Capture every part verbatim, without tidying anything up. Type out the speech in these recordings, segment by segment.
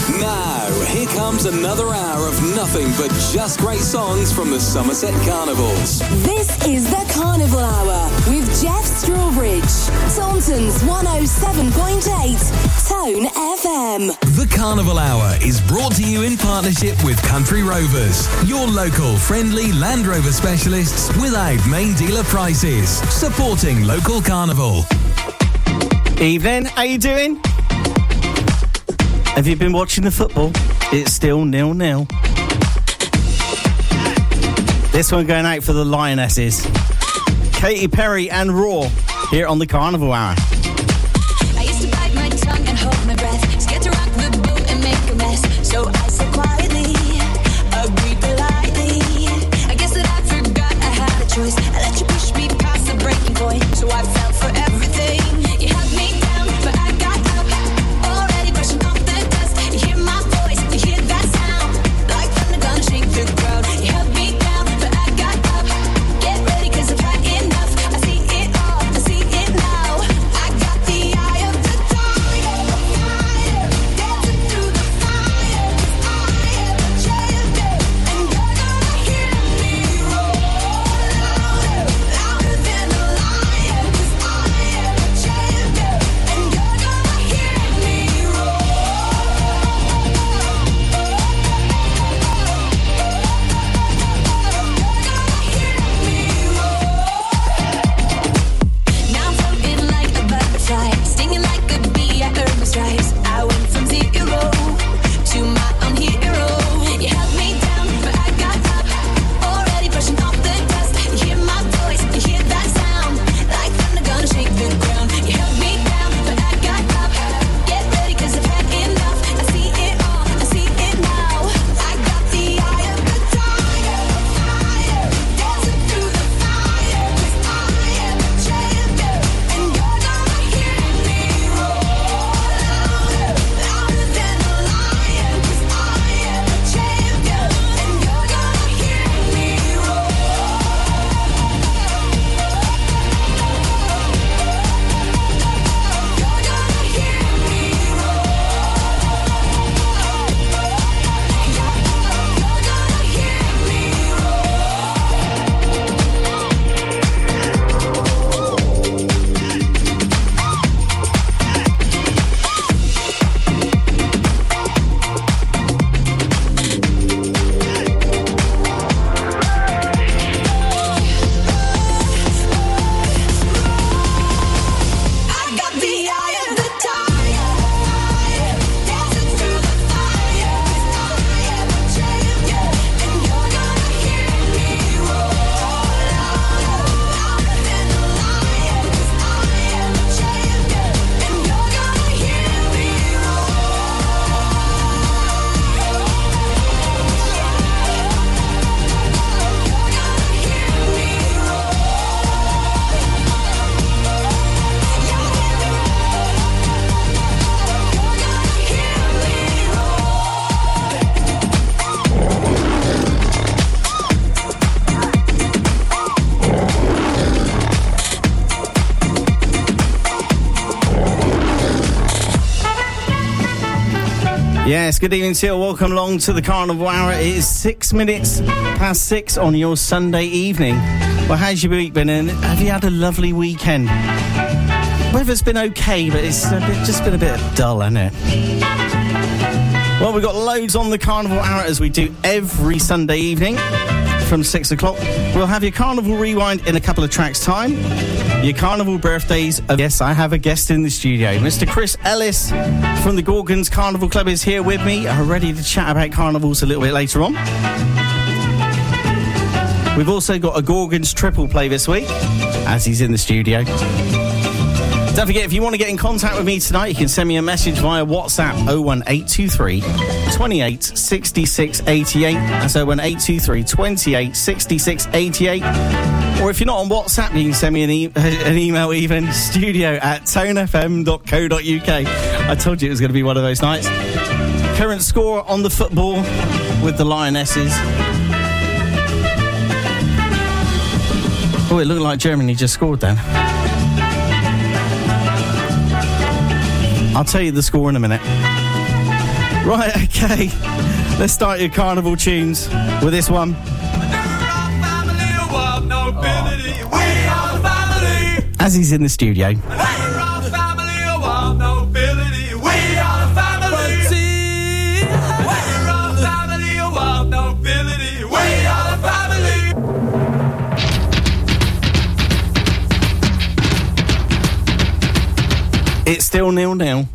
Now, here comes another hour of nothing but just great songs from the Somerset Carnivals. This is the Carnival Hour with Jeff Strawbridge. Taunton's one oh seven point eight Tone F M. The Carnival Hour is brought to you in partnership with Country Rovers, your local friendly Land Rover specialists without main dealer prices. Supporting local carnival. Evening, how you doing? Have you been watching the football? It's still nil-nil. This one going out for the Lionesses. Katy Perry and Raw here on the Carnival Hour. I used to bite my tongue and hold my breath, scared to rock the boat and make a mess. So I said quietly, agreed politely. I guess that I forgot I had a choice. I let you push me past the breaking point, so I fell for everything. You held me down, but I got up, already brushing off the dust. You hear my voice, you hear that sound, like thunder gonna shake the ground. You held me down, but I got up. Get ready, 'cause I've had enough. I see it all, I see it now. I got the eye of the tiger, fire, dancing through the fire. 'Cause I am a champion, and you're gonna hear me roar louder, louder than a lion. 'Cause I am a champion, and you're gonna hear me roar. Now I'm floating like a butterfly, stinging like a bee. I earned my stripes. I went from zero to my own hero. You held me down, but I got up, already brushing off the dust. You hear my voice, you hear that sound, like thunder gonna shake the ground. You held me down, but I got up. Get ready, 'cause I've had enough. I see it all, I see it now. I got the eye of the tiger, fire, dancing through the fire. 'Cause I am a champion, and you're gonna hear me roar louder, louder than a lion. 'Cause I am a champion, and you're gonna hear me roar. You're gonna hear me roar. You're gonna hear me I got the eye of the tiger, dancing through the fire. 'Cause I am a champion, and you're gonna hear me roar louder, louder than a lion. 'Cause I am a champion, and you're gonna hear me roar. You're gonna hear me roar. Yes, good evening to you. Welcome along to the Carnival Hour. It is six minutes past six on your Sunday evening. Well, how's your week been? And have you had a lovely weekend? Weather's been okay, but it's a bit, just been a bit dull, hasn't it? Well, we've got loads on the Carnival Hour as we do every Sunday evening from six o'clock. We'll have your Carnival Rewind in a couple of tracks' time. Your Carnival birthdays. Of, yes, I have a guest in the studio. Mister Chris Ellis from the Gorgons Carnival Club is here with me, uh, ready to chat about carnivals a little bit later on. We've also got a Gorgons triple play this week, as he's in the studio. Don't forget, if you want to get in contact with me tonight, you can send me a message via WhatsApp oh one eight two three, twenty-eight, sixty-six, eighty-eight. That's oh one eight two three, twenty-eight, sixty-six, eighty-eight. Or if you're not on WhatsApp, you can send me an, e- an email even, studio at tone f m dot co dot u k. I told you it was going to be one of those nights. Current score on the football with the Lionesses. Oh, it looked like Germany just scored then. I'll tell you the score in a minute. Right, okay. Let's start your carnival tunes with this one. As he's in the studio. It's still nil-nil.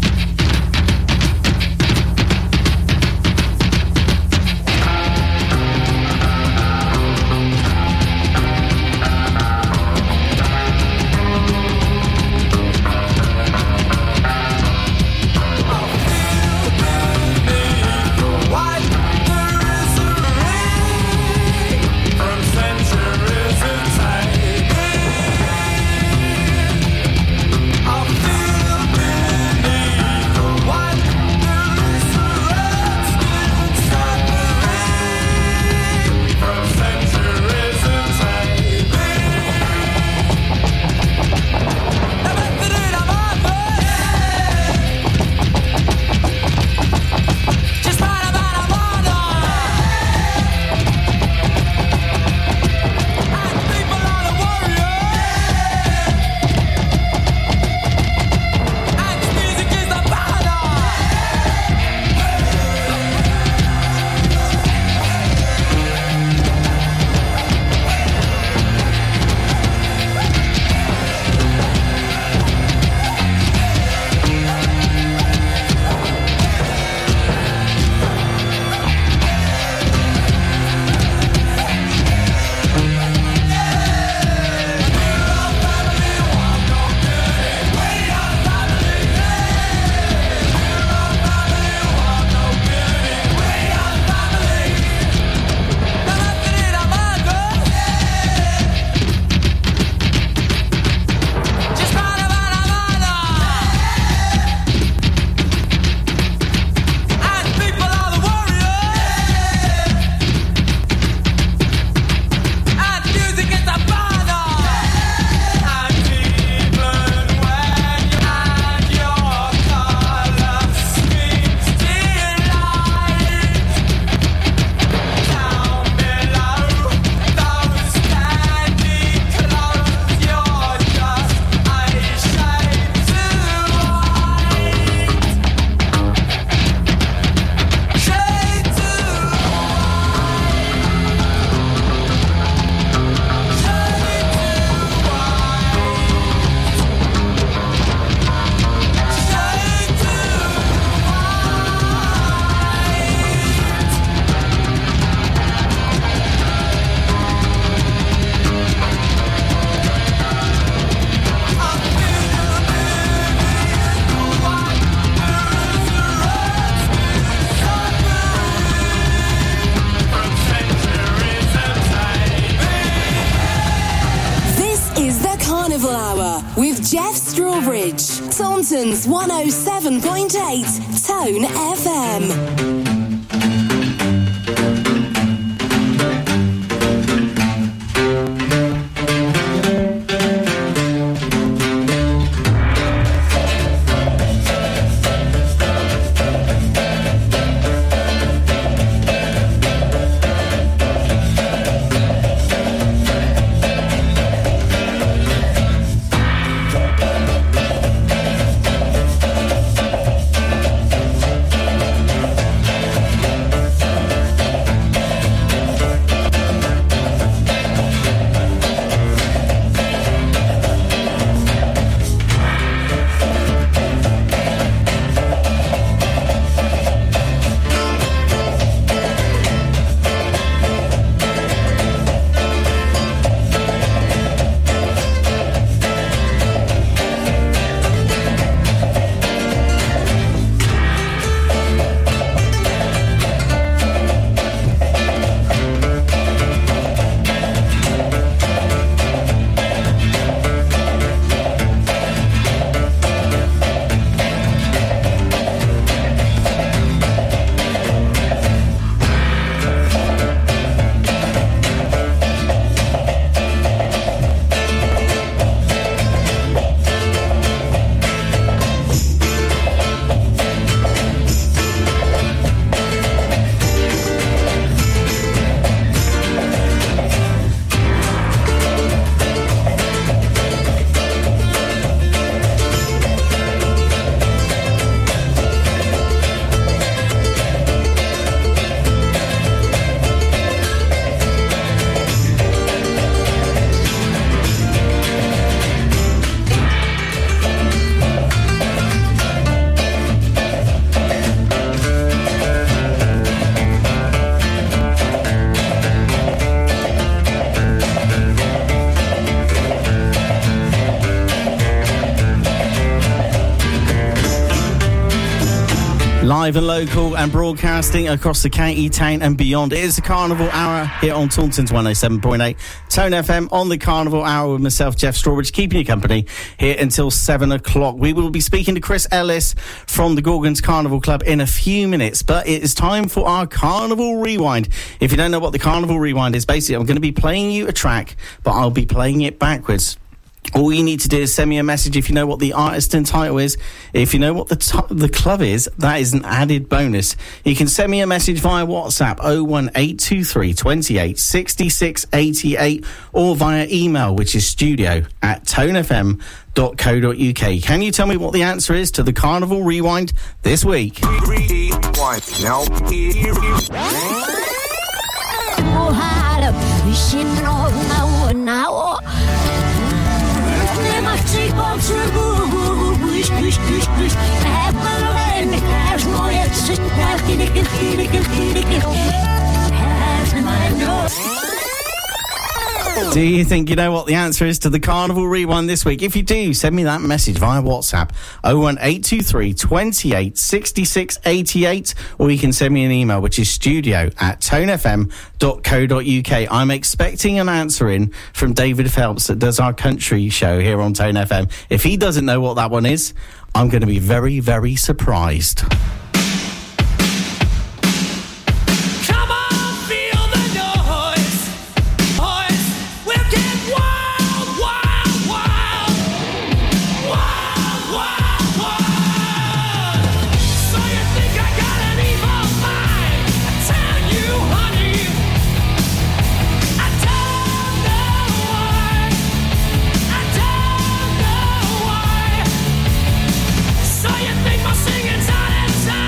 Jeff Strawbridge, Taunton's one oh seven point eight Tone F M. live and local and broadcasting across the county, town and beyond. It is the Carnival Hour here on Taunton's one oh seven point eight Tone F M on the Carnival Hour with myself, Jeff Strawbridge, keeping you company here until seven o'clock. We will be speaking to Chris Ellis from the Gorgons Carnival Club in a few minutes, but it is time for our Carnival Rewind. If you don't know what the Carnival Rewind is, basically I'm going to be playing you a track, but I'll be playing it backwards. All you need to do is send me a message if you know what the artist and title is. If you know what the t- the club is, that is an added bonus. You can send me a message via WhatsApp oh one eight two three, two eight, six six eight eight or via email, which is studio at tonefm dot co dot uk. Can you tell me what the answer is to the Carnival Rewind this week? Rewind now. Do you think you know what the answer is to the Carnival Rewind this week? If you do, send me that message via WhatsApp oh one eight two three, two eight, six six eight eight or you can send me an email, which is studio at tonefm dot co dot uk. I'm expecting an answer in from David Phelps that does our country show here on Tone F M. If he doesn't know what that one is, I'm going to be very, very surprised. So you think my singing's on inside?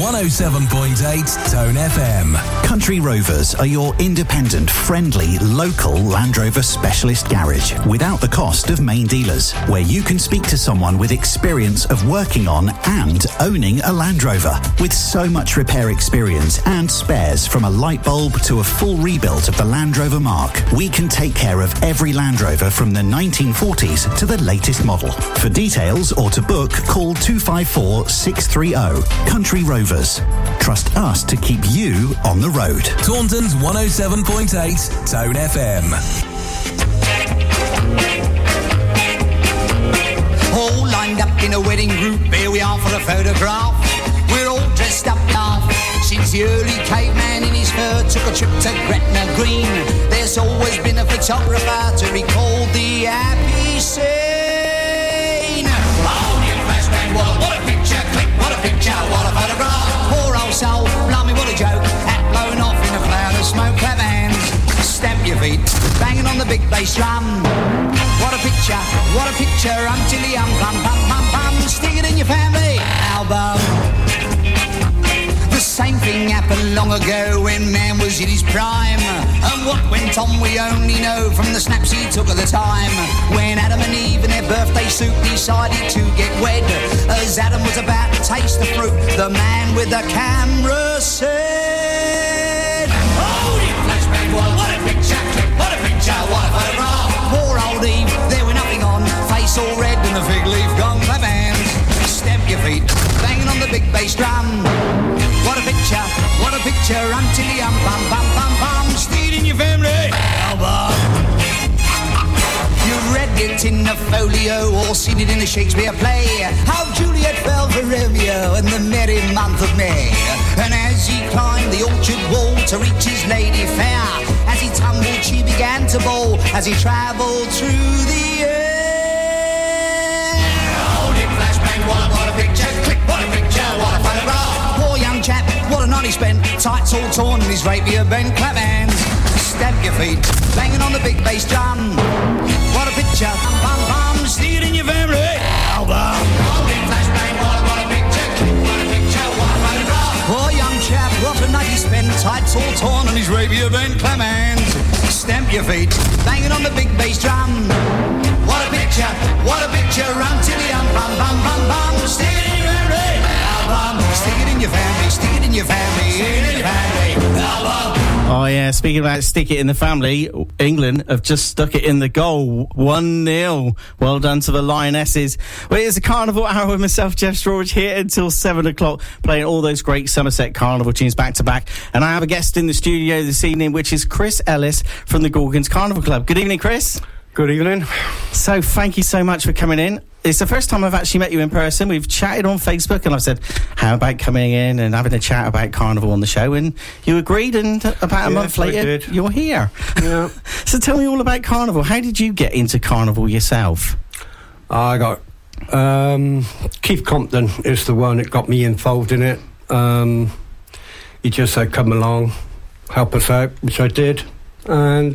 one oh seven point eight Tone F M. Country Rovers are your independent, friendly, local Land Rover specialist garage without the cost of main dealers, where you can speak to someone with experience of working on and owning a Land Rover. With so much repair experience and spares, from a light bulb to a full rebuild of the Land Rover Mark, we can take care of every Land Rover from the nineteen forties to the latest model. For details or to book, call two five four, six three zero. Country Rovers. Trust us to keep you on the road. Taunton's one oh seven point eight Tone F M. All lined up in a wedding group, here we are for a photograph. We're all dressed up now, since the early caveman in his fur took a trip to Gretna Green. There's always been a photographer to recall the happy scene. Oh, you flashbang, what, what a picture, click, what a picture, what a photograph. Poor old soul, blimey, what a joke, hat blown off in a cloud of smoke. Clap hands, stamp your feet, banging on the big bass drum. What a picture, what a picture, um tilly um pum pum pum pum. Stick it in your family album. The same thing happened long ago when man was in his prime. And what went on we only know from the snaps he took at the time. When Adam and Eve in their birthday suit decided to get wed, as Adam was about to taste the fruit, the man with the camera said, "Hold it, flashback, what, what a picture, what a picture, what a photograph." Poor old Eve, there were nothing on, face all red and the fig leaf gone. Clap hands, stamp your feet, banging on the big bass drum. What a picture, what a picture, until the um bum bum bum bum. Stick it in your family album. You read it in the folio or seen it in a Shakespeare play, how Juliet fell for Romeo in the merry month of May. And as he climbed the orchard wall to reach his lady fair, as he tumbled she began to bowl as he travelled through the air. Hold it, flashbang, what, what a picture, click, what a picture, what a photograph. Poor young chap, what a night he spent, tights all torn and his rapier bent. Clap hands, stamp your feet, banging on the big bass drum. What a picture, bum bum, stick it in your family album. Hold it, flashbang, what a, what a picture, what a picture, what a photograph. Poor young chap, what a night he spent, tights all torn and his rapier bent. Clap hands, stamp your feet, banging on the big bass drum. What a picture, what a picture, run till the um bum bum bum bum. Stick it in your family album. Stick it in your family, stick it in your family, stick it in your family album. Oh, yeah, speaking about stick it in the family, England have just stuck it in the goal. one nil. Well done to the Lionesses. Well, it's a Carnival Hour with myself, Jeff Strawbridge, here until seven o'clock, playing all those great Somerset Carnival tunes back to back. And I have a guest in the studio this evening, which is Chris Ellis from the Gorgons Carnival Club. Good evening, Chris. Good evening. So, thank you so much for coming in. It's the first time I've actually met you in person. We've chatted on Facebook and I've said, how about coming in and having a chat about Carnival on the show? And you agreed, and about a yes, month later, you're here. Yeah. So tell me all about Carnival. How did you get into Carnival yourself? I got... Um, Keith Compton is the one that got me involved in it. Um, he just said, come along, help us out, which I did. And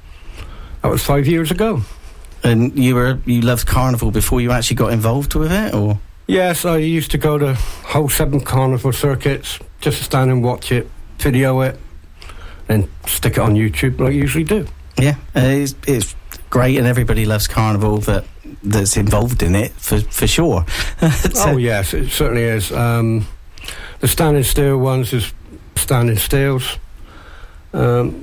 that was five years ago. And you were you loved Carnival before you actually got involved with it, or? Yes, I used to go to whole seven Carnival circuits, just to stand and watch it, video it, and stick it on YouTube like I usually do. Yeah, uh, it's, it's great, and everybody loves Carnival that that's involved in it, for, for sure. So, oh, yes, it certainly is. Um, the standing still ones is standing stills. Um...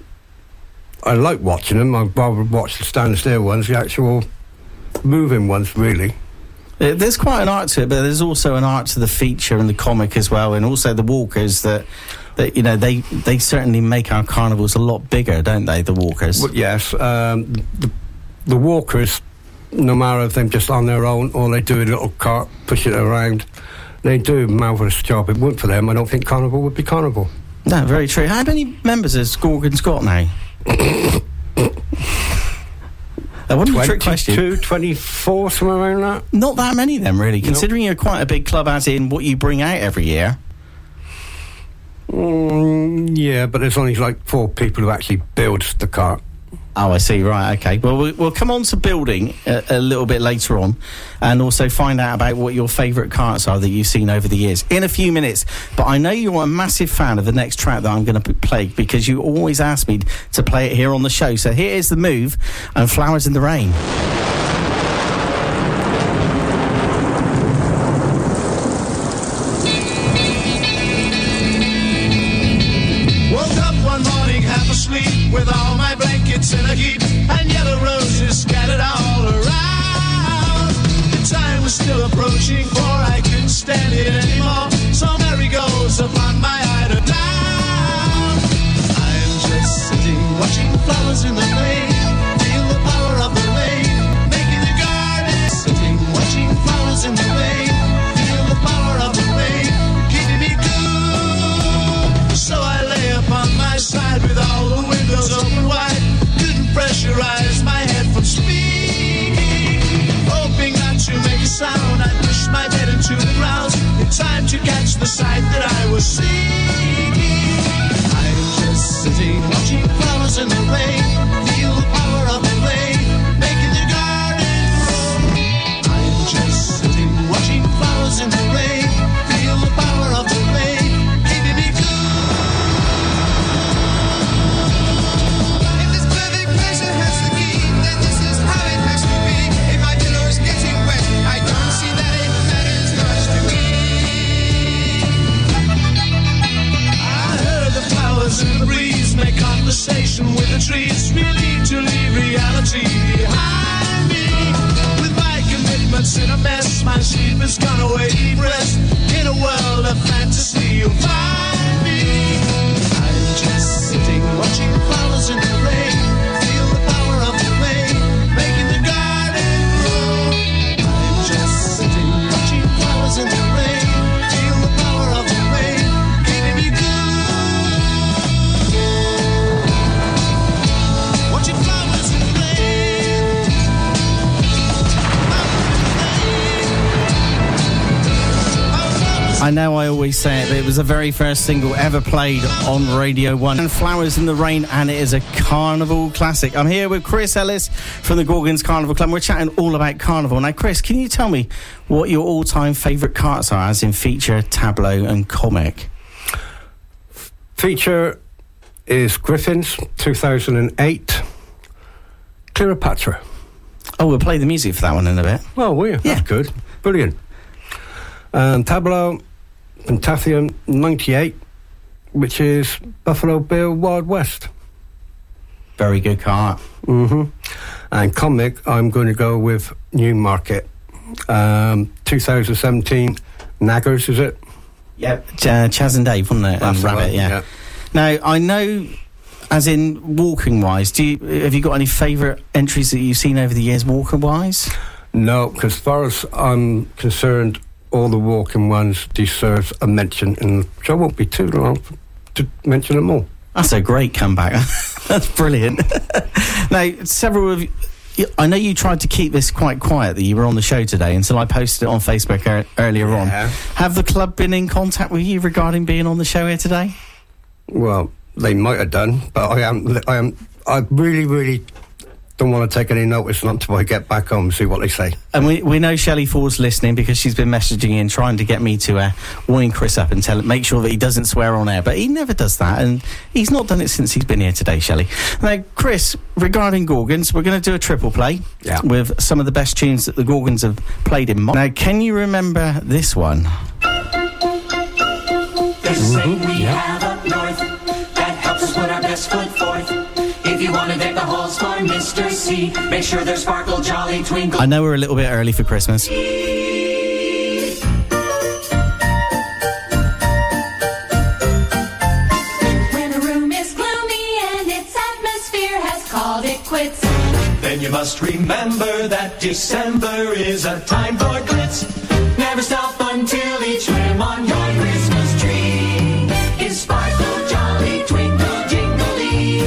I like watching them. I'd rather watch the standing still ones, the actual moving ones, really. There's quite an art to it, but there's also an art to the feature and the comic as well, and also the walkers that, that you know, they, they certainly make our carnivals a lot bigger, don't they, the walkers? Well, yes. Um, the, the walkers, no matter if they're just on their own or they do a little cart, push it around, they do a marvellous job. If it weren't for them, I don't think Carnival would be Carnival. No, very true. How many members has Gorgons got now? That wasn't a trick question. twenty-two, twenty-four, somewhere around that. Not that many then, really, considering nope. You're quite a big club, as in what you bring out every year. Mm, yeah, but there's only like four people who actually build the cart. Oh, I see. Right. Okay. Well, we- we'll come on to building a, a little bit later on, and also find out about what your favourite carts are that you've seen over the years in a few minutes. But I know you're a massive fan of the next track that I'm going to play, because you always ask me to play it here on the show. So here is The Move and Flowers in the Rain. Woke up one morning half asleep with all my blankets in a heap and yellow roses scattered all around. The time was still approaching, for I couldn't stand it anymore. So Mary goes upon my idle down. I'm just sitting watching flowers in the rain, feel the power of the rain making the garden. Sitting watching flowers in the rain, feel the power of the rain keeping me cool. So I lay upon my side with all the windows open wide, couldn't pressurize my head from speaking, hoping not to make a sound. I pushed my head into the ground in time to catch the sight that I was seeking. I'm just sitting watching flowers in the rain, feel the power of the rain making the garden grow. I'm just sitting watching flowers in the rain, feel the power of the rain keeping me cool. If this perfect pleasure has the key, then this is how it has to be. If my pillow's getting wet, I don't see that it matters much to me. I heard the flowers in the breeze make conversation with the trees, really to leave reality behind me. With my commitments in a mess, my sleep has gone away, deep rest. In a world of fantasy, you'll find me. I'm just sitting watching flowers in the rain, feel the power of the rain making the garden grow. I'm just sitting watching flowers in the rain, feel the power of the rain keeping me good. Watching flowers in the rain. I know I always say it, but it was the very first single ever played on Radio one. And Flowers in the Rain, and it is a carnival classic. I'm here with Chris Ellis from the Gorgons Carnival Club. We're chatting all about carnival. Now, Chris, can you tell me what your all-time favourite carts are, as in feature, tableau and comic? Feature is Griffin's, two thousand eight. Cleopatra. Oh, we'll play the music for that one in a bit. Well, we yeah. That's good. Brilliant. Um, Tableau, Pantathian, ninety-eight, which is Buffalo Bill Wild West. Very good cart. Mm-hmm. And comic, I'm going to go with Newmarket. Um, two thousand seventeen, Naggers, is it? Yep. Uh, Chaz and Dave, wasn't it? That's and Rabbit, right, yeah. yeah. Now, I know, as in walking-wise, do you, have you got any favourite entries that you've seen over the years walking-wise? No, because as far as I'm concerned, all the walking ones deserve a mention, and so I won't be too long to mention them all. That's a great comeback. That's brilliant. Now, several of you, I know you tried to keep this quite quiet that you were on the show today until I posted it on Facebook er, earlier Yeah. on. Have the club been in contact with you regarding being on the show here today? Well, they might have done, but I am, I am, I really, really don't want to take any notice until I get back home and see what they say. And we we know Shelley Ford's listening, because she's been messaging in trying to get me to uh, wind Chris up and tell make sure that he doesn't swear on air, but he never does that, and he's not done it since he's been here today, Shelley. Now, Chris, regarding Gorgons, we're going to do a triple play Yeah. with some of the best tunes that the Gorgons have played in. Mo- now, can you remember this one? There's a saying we have up north that helps us put our best foot forth. If you want to deck the halls for Mister C, make sure there's sparkle, jolly, twinkle. I know we're a little bit early for Christmas. When a room is gloomy and its atmosphere has called it quits, then you must remember that December is a time for glitz. never stop until each rim on your Christmas tree is sparkle, jolly, twinkle, jingly.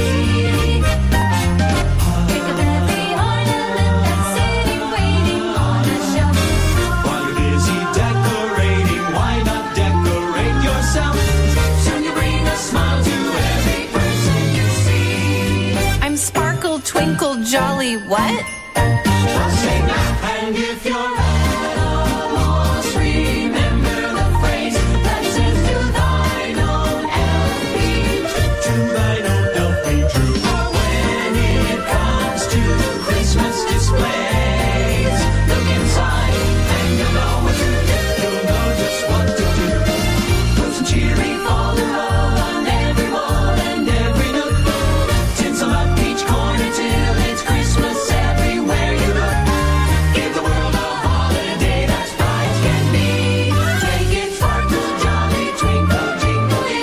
Think of every ornament that's sitting, waiting on a shelf. While you're busy decorating, why not decorate yourself? Soon you bring a smile to every person you see. I'm sparkle, twinkle, jolly what? I'll say now. And if you're at a loss, remember the phrase that says to thine own elf be true. To thine own elf be true. When it comes to Christmas displays, look inside and you'll know what to do. You'll know just what to do. Put some cheery folderol on every wall and every nook. Tinsel up each corner till it's Christmas everywhere you look. Give the world a holiday that's bright as can be. Make it sparkle, jolly, twinkle, jingly.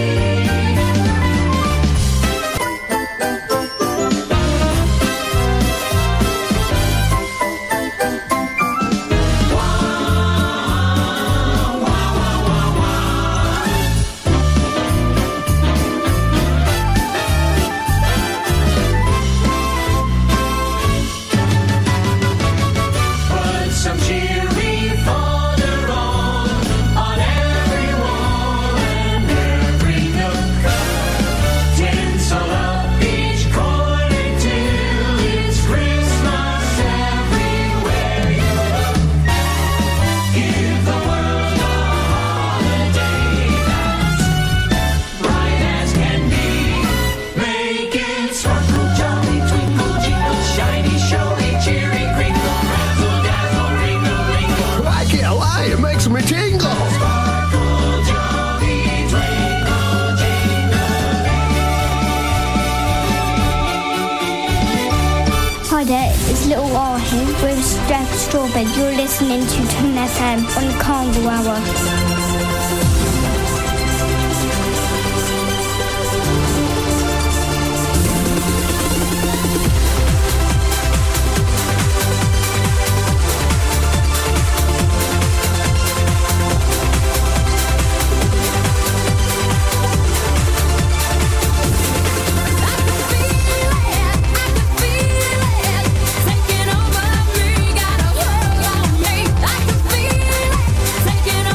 Put some cheery folderol on every wall and every nook. Tinsel up each corner till it's Christmas everywhere you look. Give the world a holiday that's bright as can be. Make it sparkle, jolly, twinkle, jingle, shiny, showy, cheery, crinkle, razzle, dazzle, ringle, lingle. I can't lie, it makes me tingle. Sparkle, jolly, twinkle, jingle. Hi there, it's Little R here with Jeff Strawberry. You're listening to ten F M on the Carnival Hour. Taking over me, got a hold on me. I can feel it. Taking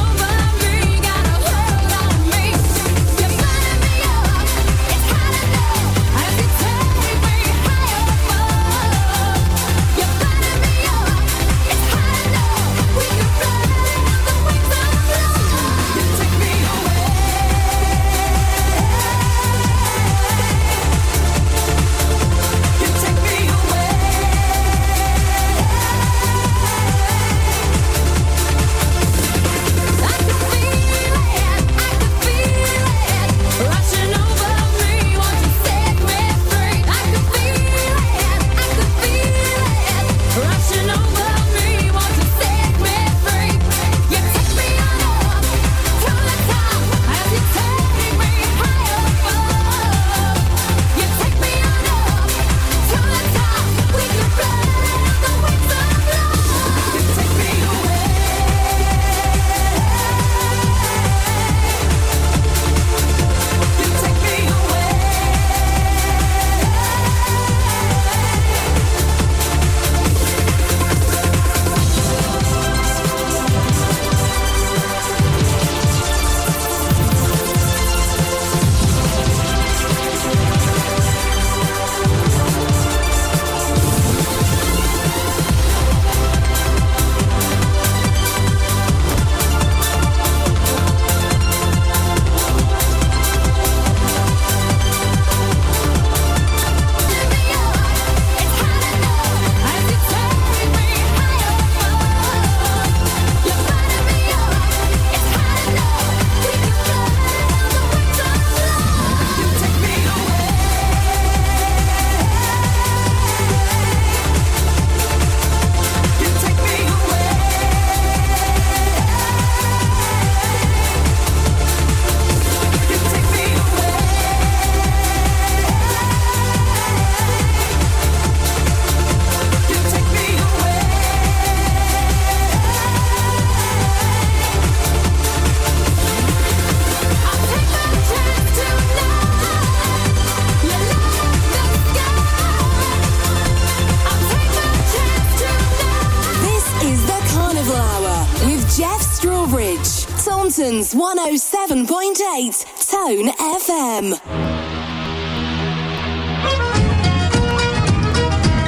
Taunton's one oh seven point eight Tone F M.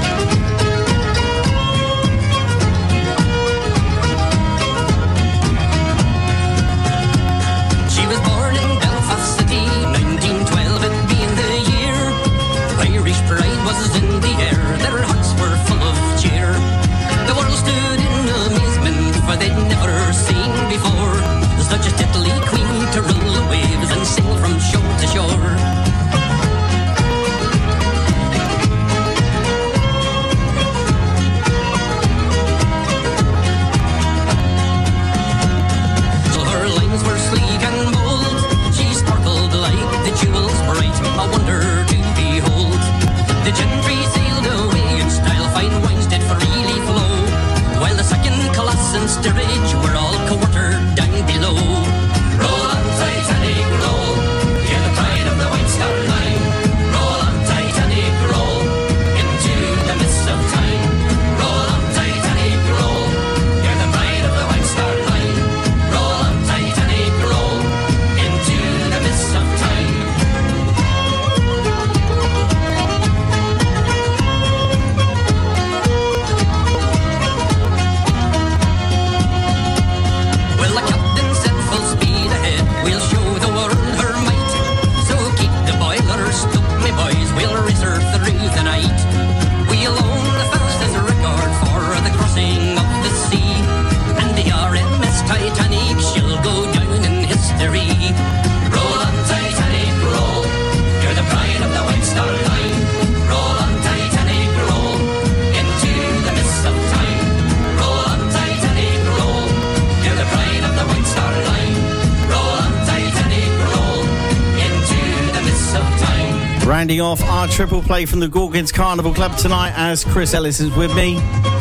Rounding off our triple play from the Gorgons Carnival Club tonight as Chris Ellis is with me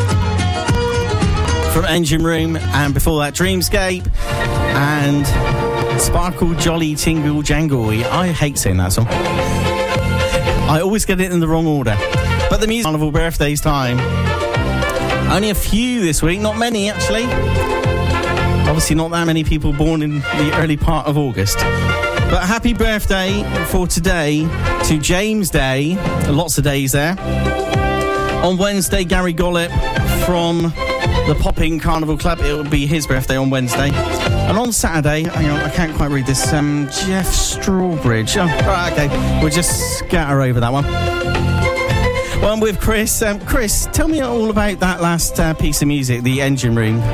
from Engine Room, and before that Dreamscape and Sparkle Jolly Tingle Jangle. I hate saying that song. I always get it in the wrong order. But the music carnival birthdays time. Only a few this week, not many actually. Obviously not that many people born in the early part of August. But happy birthday for today to James Day. Lots of days there. On Wednesday, Gary Gollop from the Popping Carnival Club. It will be his birthday on Wednesday. And on Saturday, hang on, I can't quite read this, um, Jeff Strawbridge. Oh, right, okay, we'll just scatter over that one. Well, I'm with Chris. Um, Chris, tell me all about that last uh, piece of music, the Engine Room.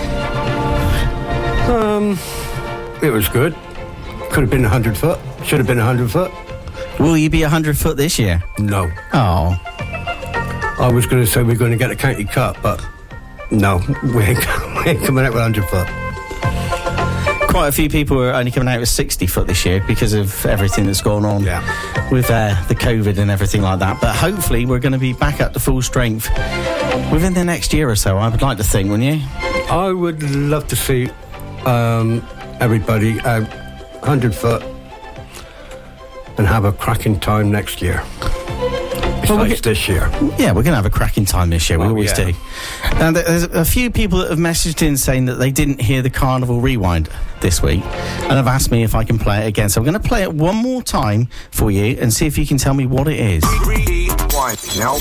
Um, it was good. Could have been one hundred foot. Should have been one hundred foot. Will you be one hundred foot this year? No. Oh. I was going to say we're going to get a county cup, but no, we ain't, we ain't coming out with one hundred foot. Quite a few people are only coming out with sixty foot this year because of everything that's gone on yeah. with uh, the COVID and everything like that. But hopefully we're going to be back up to full strength within the next year or so, I would like to think, wouldn't you? I would love to see um, everybody out one hundred foot and have a cracking time next year. Besides well, get, this year. Yeah, we're going to have a cracking time this year. We oh, always yeah. do. And there's a few people that have messaged in saying that they didn't hear the Carnival Rewind this week and have asked me if I can play it again. So I'm going to play it one more time for you and see if you can tell me what it is. Rewind. Now.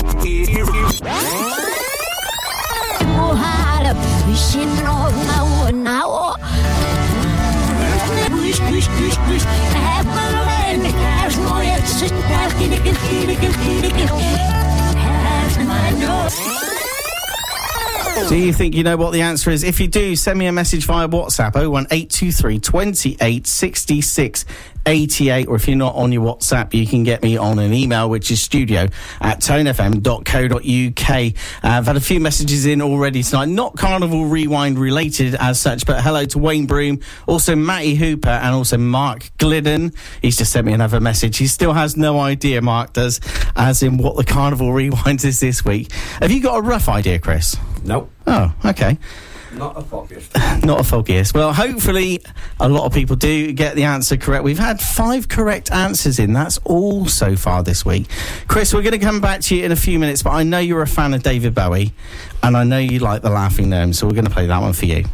Do you think you know what the answer is? If you do, send me a message via WhatsApp oh one eight two three, two eight, six six eight eight, or if you're not on your WhatsApp, you can get me on an email, which is studio at tone f m dot co dot u k. Uh, I've had a few messages in already tonight, not Carnival Rewind related as such, but hello to Wayne Broom, also Matty Hooper, and also Mark Glidden. He's just sent me another message. He still has no idea, Mark does, as in what the Carnival Rewind is this week. Have you got a rough idea, Chris? Nope. Oh, okay. Not a foggiest. Not a foggiest. Well, hopefully a lot of people do get the answer correct. We've had five correct answers in. That's all so far this week. Chris, we're going to come back to you in a few minutes, but I know you're a fan of David Bowie, and I know you like the Laughing Gnome, so we're going to play that one for you.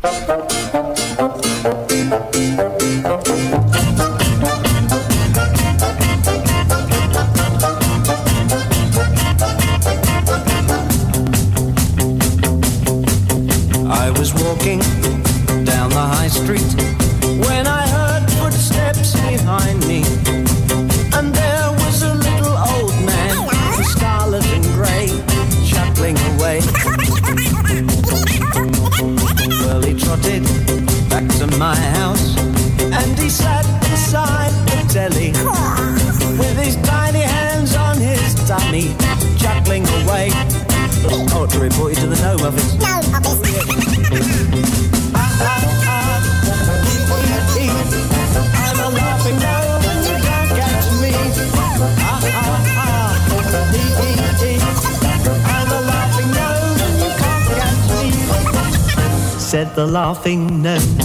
I was walking down the high street when I heard footsteps behind me, and there was a little old man in scarlet and grey chuckling away. Well, he trotted back to my house and he sat beside the telly with his tiny hands on his tummy, chuckling away. Oh, to report you to the gnome office. Gnome office. ah, ah, ah. I'm a laughing gnome and you can't catch me. Ah, ah, ah. Ee, ee, ee. I'm a laughing gnome and you can't catch me, said the laughing gnome.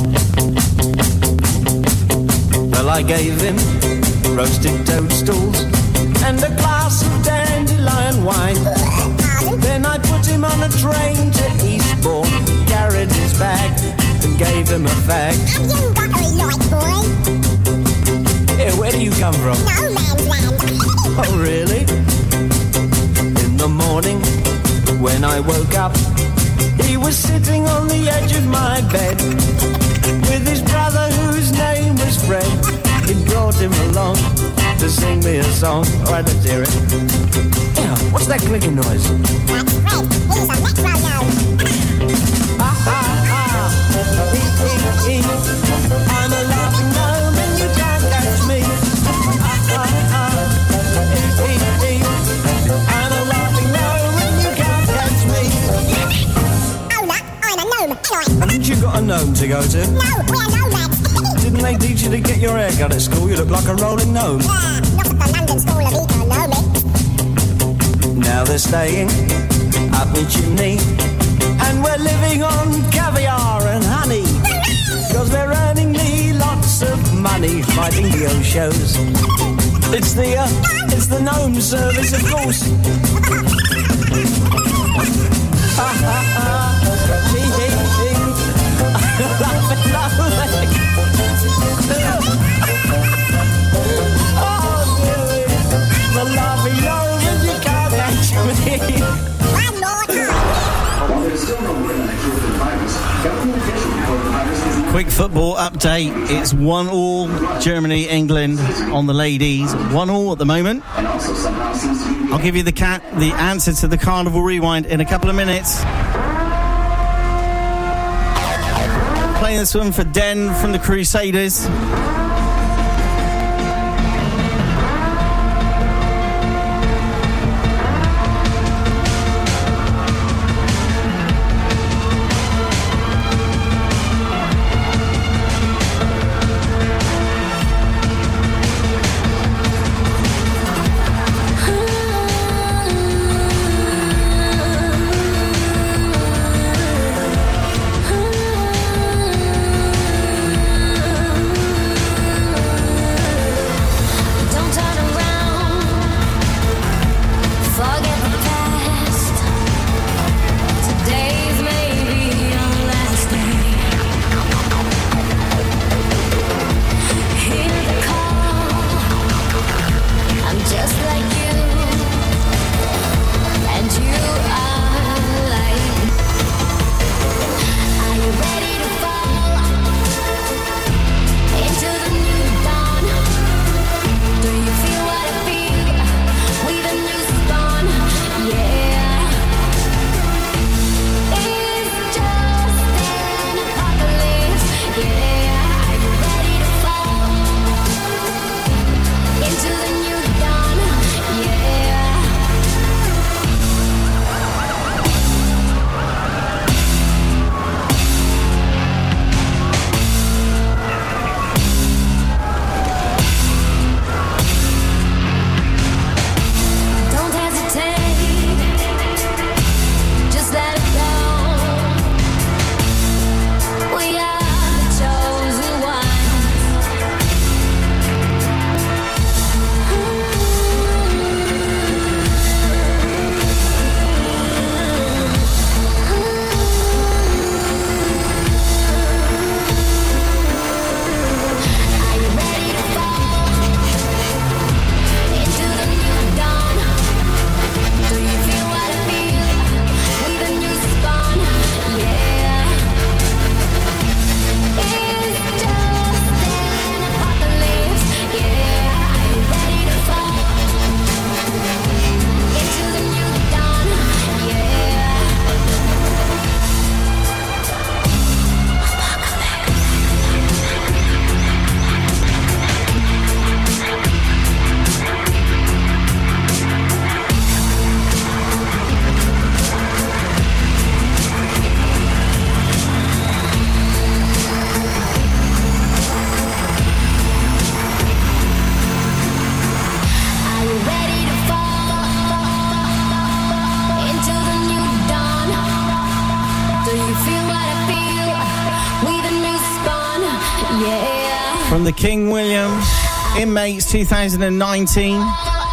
Well, I gave him roasted toadstools and a glass of dandelion wine. Then I put him on a train to Eastbourne, carried his bag and gave him a fag. Have you got a light, boy? Yeah, where do you come from? No man's land. Oh, really? In the morning, when I woke up, he was sitting on the edge of my bed with his brother whose name was Fred. He brought him along to sing me a song. All right, let's hear it. Yeah, what's that clicking noise? That's Fred. He's a metronome. Ah, ah, ah. E, e, e. I'm a laughing gnome and you can't catch me. Ah, ah, ah. E, e, e. I'm a laughing gnome and you can't catch me. Oh, look, I'm a gnome. Anyway. Haven't you got a gnome to go to? No, we're nomads. Didn't they teach you to get your hair cut at school? You look like a rolling gnome. Yeah, not at the London School of Econ. Now they're staying up the chimney, and we're living on caviar and honey, cause they're earning me lots of money fighting the old shows. It's the, uh, it's the gnome service, of course. Ha ha ha, hee hee hee, laughing lovely. Oh dearie, the laughing gnome and you can't catch me. Quick football update. It's one all Germany, England on the ladies. One all at the moment. I'll give you the cat the answer to the Carnival Rewind in a couple of minutes. Playing this one for Den from the Crusaders. From the King Williams, Inmates two thousand nineteen,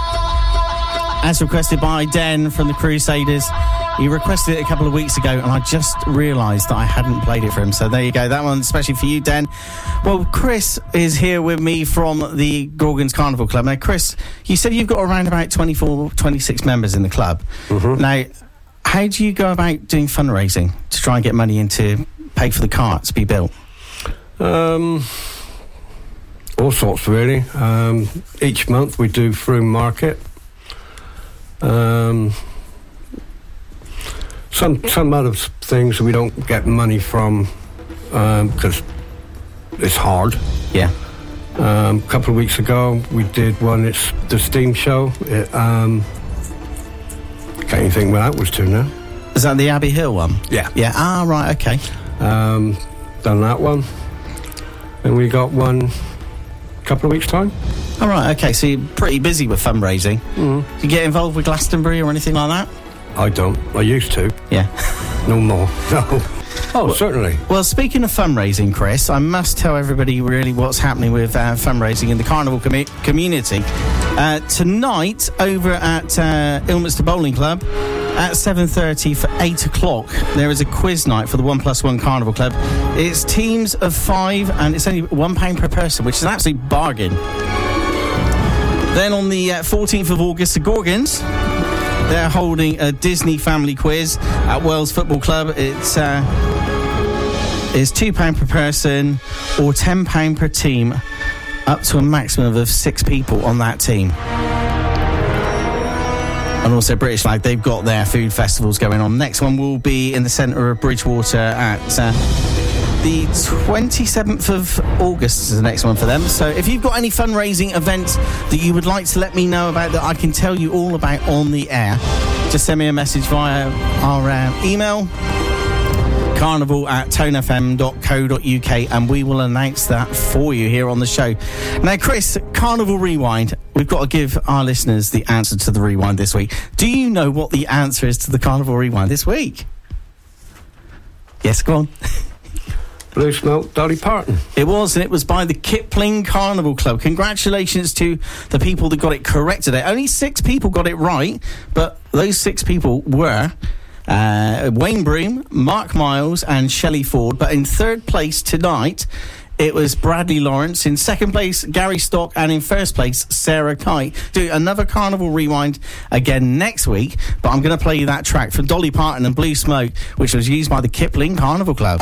as requested by Den from the Crusaders. He requested it a couple of weeks ago, and I just realised that I hadn't played it for him. So there you go. That one, especially for you, Den. Well, Chris is here with me from the Gorgons Carnival Club. Now, Chris, you said you've got around about twenty-four, twenty-six members in the club. Mm-hmm. Now, how do you go about doing fundraising to try and get money in to pay for the carts to be built? Um, all sorts, really. Um, each month we do Froome Market. Um... Some some other things we don't get money from because um, it's hard. Yeah. Um, a couple of weeks ago we did one. It's the Steam Show. It, um, can't even think where that was to now. Is that the Abbey Hill one? Yeah. Yeah. Ah, right. Okay. Um, done that one, and we got one a couple of weeks time. All right, okay, so you're pretty busy with fundraising. Mm. Do you get involved with Glastonbury or anything like that? I don't. I used to. Yeah. No more. No. Oh, well, certainly. Well, speaking of fundraising, Chris, I must tell everybody really what's happening with uh, fundraising in the Carnival com- community. Uh, tonight, over at uh, Ilminster Bowling Club, at seven thirty for eight o'clock, there is a quiz night for the One Plus One Carnival Club. It's teams of five, and it's only one pound per person, which is an absolute bargain. Then on the uh, fourteenth of August, the Gorgons, they're holding a Disney family quiz at Wells Football Club. It's uh, it's two pounds per person or ten pounds per team, up to a maximum of six people on that team. And also British Flag, they've got their food festivals going on. Next one will be in the centre of Bridgewater at uh, the twenty-seventh of August is the next one for them. So if you've got any fundraising events that you would like to let me know about that I can tell you all about on the air, just send me a message via our uh, email, carnival at tone f m dot co dot u k, and we will announce that for you here on the show. Now, Chris, Carnival Rewind, we've got to give our listeners the answer to the rewind this week. Do you know what the answer is to the Carnival Rewind this week? Yes, go on. Blue Smoke, Dolly Parton. It was, and it was by the Kipling Carnival Club. Congratulations to the people that got it correct today. Only six people got it right, but those six people were uh, Wayne Broom, Mark Miles, and Shelley Ford. But in third place tonight, it was Bradley Lawrence. In second place, Gary Stock. And in first place, Sarah Kite. Do another Carnival Rewind again next week. But I'm going to play you that track from Dolly Parton and Blue Smoke, which was used by the Kipling Carnival Club.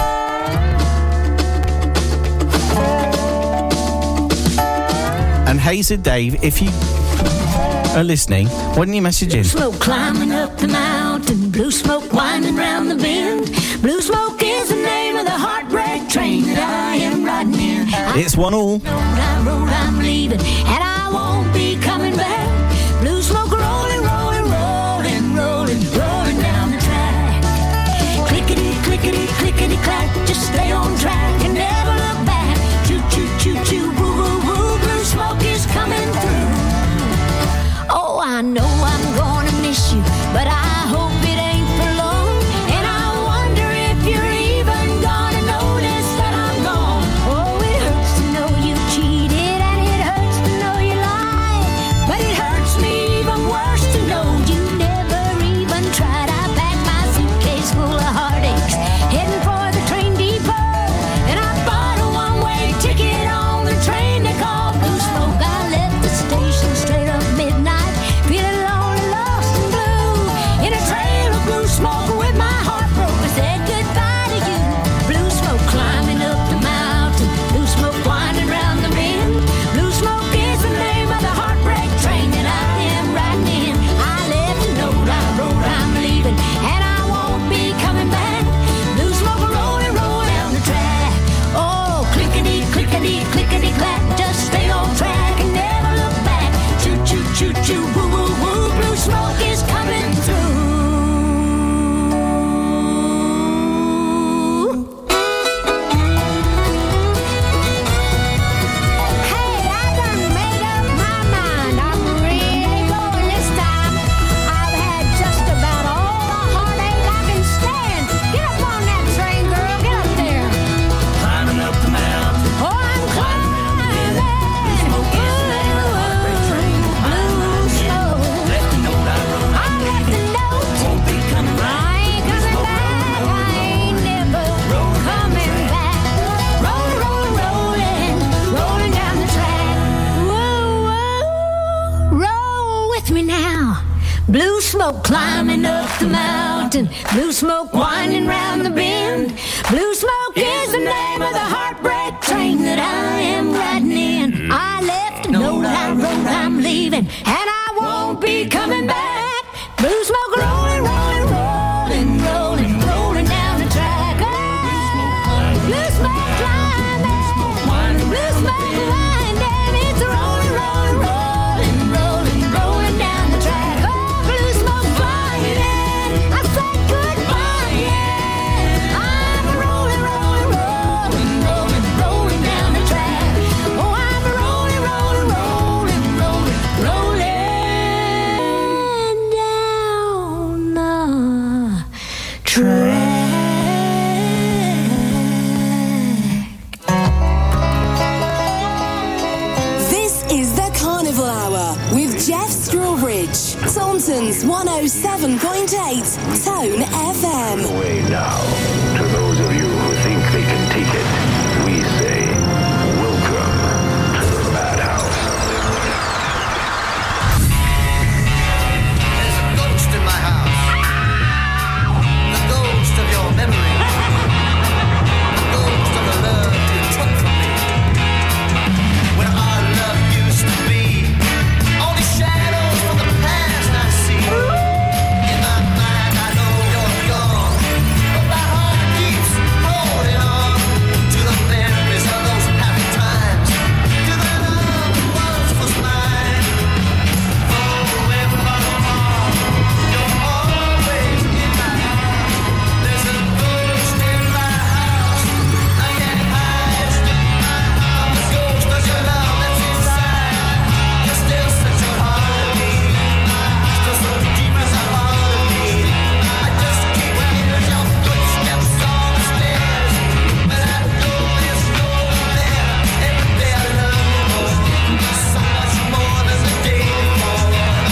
And Hazer Dave, if you are listening, why don't you message in? Smoke climbing up the mountain, blue smoke winding round the bend. Blue smoke is the name of the heartbreak train that I am riding in. It's one all. I'm road, I'm leaving, and I won't be coming back. Blue smoke rolling, rolling, rolling, rolling, rolling down the track. Clickety, clickety, clickety, clack. Just stay on track and never look back. Choo, choo, choo, choo, woo, woo, woo. Blue smoke is coming through. Oh, I know I'm gonna miss you, but I hope it ain't for long. And I wonder if you're even gonna notice that I'm gone. Oh, it hurts to know you cheated, and it hurts to know you lied. But it hurts me even worse to know you never even tried. I packed my suitcase full of heartaches, heading for the train depot. And I bought a one-way ticket on the train they call Blue Smoke. I left the station straight up midnight, feeling lonely, lost and blue, in a trail of blue smoke with my heart broke. I said goodbye to you. Blue smoke climbing up the mountain, blue smoke winding round the bend. Blue smoke is the name of the heartbreak train that I am riding in. I left a note, I wrote, I'm leaving, and I won't be coming back. Blue smoke rolling, rolling down the track. Oh, clickety, clickety, clickety, clack. Just stay on track and never look back. Choo, choo, choo, choo, woo, woo, woo. Blue smoke is coming through. Hey, I done made up my mind. I'm really going this time. I've had just about all the heartache I can stand. Get up on that train, girl. Get up there. Climbing up the mountain. Oh, I'm climbing. Smoke is the name of the heartbreak train. Blue smoke. Left a note I wrote. I left a note. Won't be coming back. I ain't coming back. I ain't never coming back. Rolling, rolling, rolling, rolling down the track. Whoa, whoa, roll with me now. Blue smoke climbing up the mountain, blue smoke winding round the bend. Blue smoke is the name of the heartbreak train that I am riding in. I left a note, I wrote, I'm leaving, and I won't be coming back. Blue smoke rolling, rolling, rolling, rolling, rolling down the track. Oh, blue smoke climbing, blue smoke winding, it's rolling, rolling, rolling, rolling, rolling down the track. Oh, blue smoke flying, I said goodbye, yeah. I'm rolling, rolling, rolling, rolling, rolling down the track. Oh, I'm rolling, rolling, rolling, Hour with Jeff Strawbridge. Taunton's one oh seven point eight Tone F M. Way now, to those of you who think they can take it, we say, welcome to the madhouse. There's a ghost in my house. The ghost of your memory. The ghost of the love you took from me. When our love used to be only shadows from the past I see. In my mind I know you're gone, but my heart keeps holding on to the memories of those happy times, to the love that once was mine. Oh, if I'm wrong, you're always in my heart. There's a ghost in my house. I can't hide in my house. The ghost of your love that's inside. You're still such a part of me. Still so deep as a part of me. I just keep hearing your footsteps on the stairs, but I know there's no one there. Every day I love you more, so much more than the day before.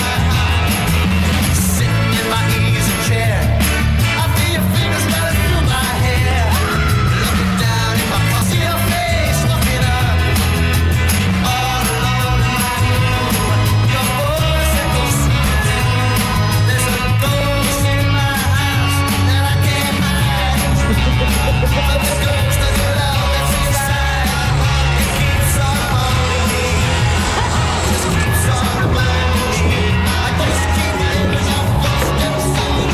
Sitting in my easy chair, I feel your fingers running through my hair. Looking down in my car, see your face looking up. All alone in my room, your voice echoes soothing. There's a ghost in my house that I can't hide. But the ghost of your love that's inside, it keeps on haunting me. Just keeps on reminding me. I just keep hearing your footsteps on the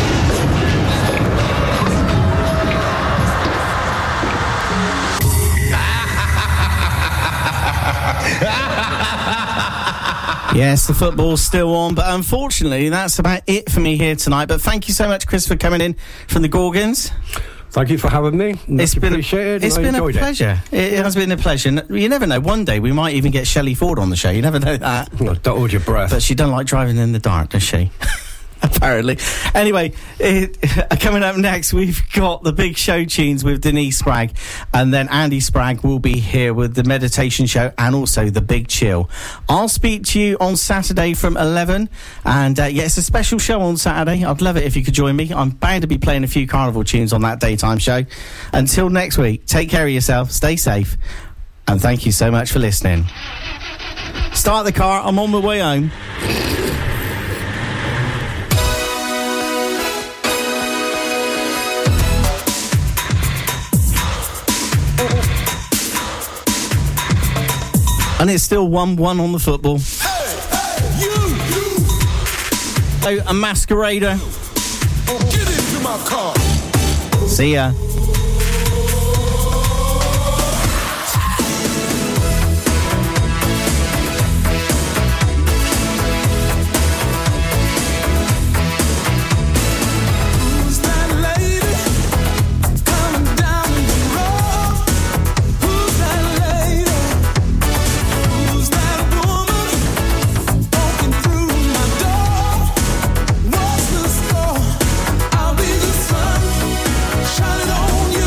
Yes, the football's still on, but unfortunately, that's about it for me here tonight. But thank you so much, Chris, for coming in from the Gorgons. Thank you for having me. Much It's been appreciated. It's and I been a enjoyed it. pleasure. It. it has been a pleasure. You never know. One day we might even get Shelley Ford on the show. You never know that. No, don't hold your breath. But she doesn't like driving in the dark, does she? Apparently. Anyway, it, coming up next, we've got the big show tunes with Denise Spragg, and then Andy Spragg will be here with the meditation show and also the big chill. I'll speak to you on Saturday from eleven, and uh, yeah, it's a special show on Saturday. I'd love it if you could join me. I'm bound to be playing a few carnival tunes on that daytime show. Until next week, take care of yourself, stay safe, and thank you so much for listening. Start the car, I'm on my way home. And it's still one one on the football. Hey, hey, you, you. Oh, a masquerader. Get into my car. See ya. Who's that lady coming down the road? Who's that lady? Who's that woman walking through my door? What's the score? I'll be the sun shining on you.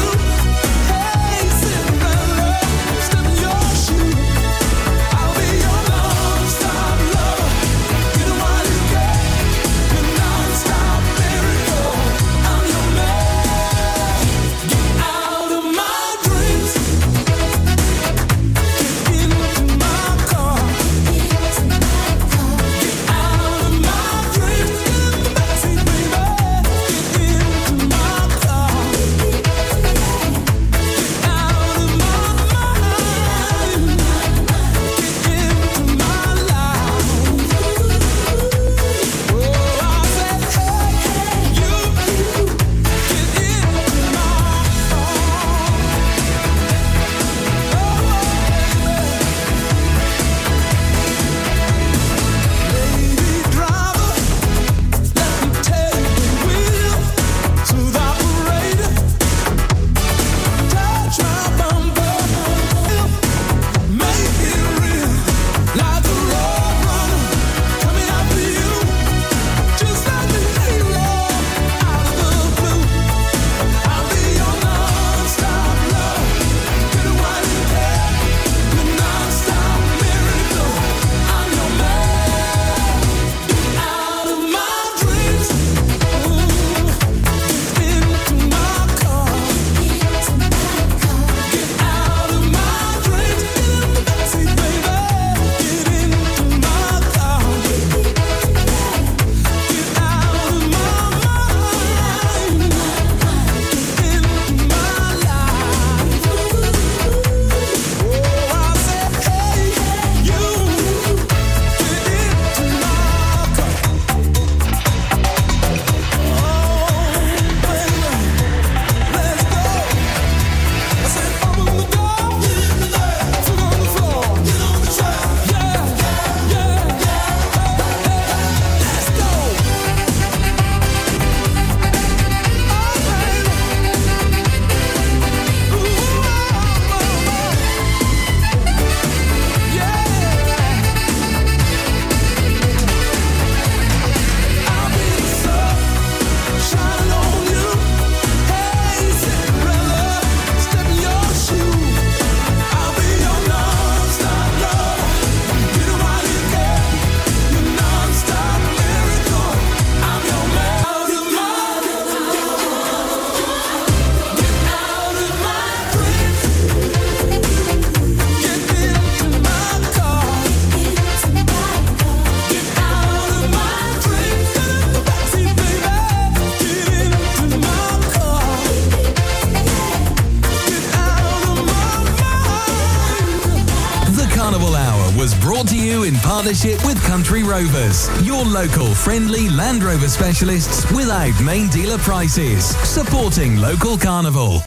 was brought to you in partnership with Country Rovers, your local friendly Land Rover specialists without main dealer prices, supporting local carnival.